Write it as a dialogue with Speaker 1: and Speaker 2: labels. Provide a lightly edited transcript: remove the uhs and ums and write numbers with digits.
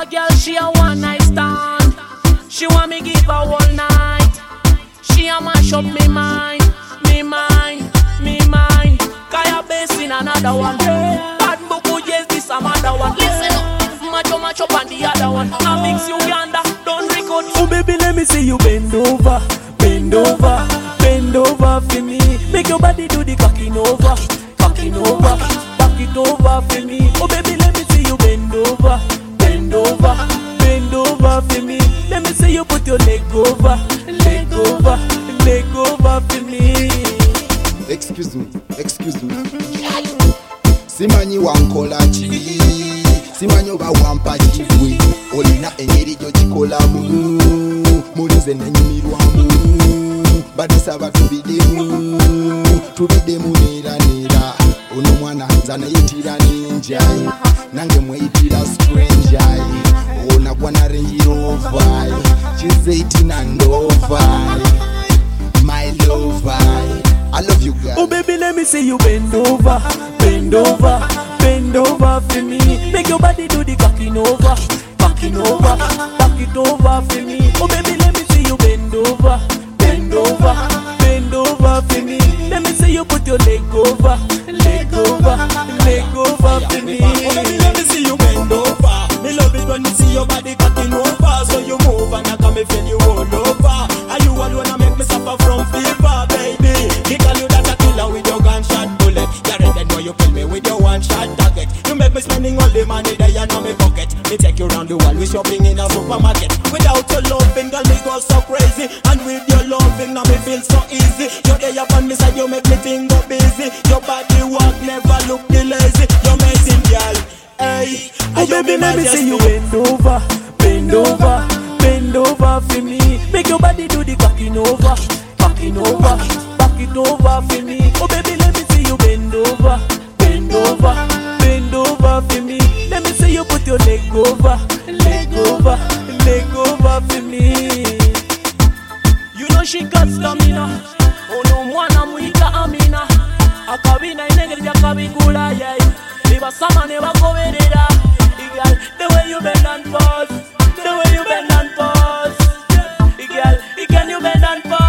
Speaker 1: girl, she a one night stand. She want me give her all night. She a mash up me mind, me mind, me mind. Kaya base in another one. Bad Buku, yes, this another one. Listen up, macho on the other one. I mix Uganda, don't record.
Speaker 2: Oh baby, let me see you bend over, bend over, bend over for me. Make your body do the cocking over, cocking over, back it over for me. Oh baby, let me see you bend over, bend over, bend over for me. Let me see you put your leg over, leg over, leg over for me.
Speaker 3: Excuse me. Simanyi wankola ki, simanyi oba wampa kivwe. Olina engeri gyo kikolamu, mulize nanyumirwamu. Badisaba tubidemu neera. Ono mwana nza nayitira ninja, nange mweyitira stranger. Ona gwana Range Rover, she's 18 and over. My lover, I love you girl.
Speaker 2: Oh baby, let me see you bend over, bend over, bend over for me. Make your body do the cocking over, cocking over, back it over for me. Oh baby, let me see you bend over, bend over, bend over for me. Let me see you put your leg over, leg over, leg over for me.
Speaker 4: Oh baby, let me see you bend over. Me love it when me see your body cocking over. So you move and I come and feel you all over. Are you alone and make me suffer from fever, baby? Me call you that a killer with your gunshot bullet. You ready know you kill me with your one shot target. You make me spending all the money that you know me pocket. Me take you round the world, we shopping in a supermarket. Without your loving, girl, me go so crazy. And with your loving, now me feel so easy. You're there upon me side, you make me think go busy. Your body walk, never look the lazy. You're amazing, girl. Hey,
Speaker 2: oh baby, let me see you bend over, bend over, bend over for me. Make your body do the cocking over, cocking over, back it over for me. Oh baby, let me see you bend over, bend over, bend over for me. Let me see you put your leg over, leg over, leg over for me.
Speaker 1: You know she got stamina. Oh no, mwana mwita Amina. Akabina inegeri akabigula, yeah. Liba sama neba koverera. Girl, the way you bend and pause, the way you bend and pause. Girl, can you bend and pause?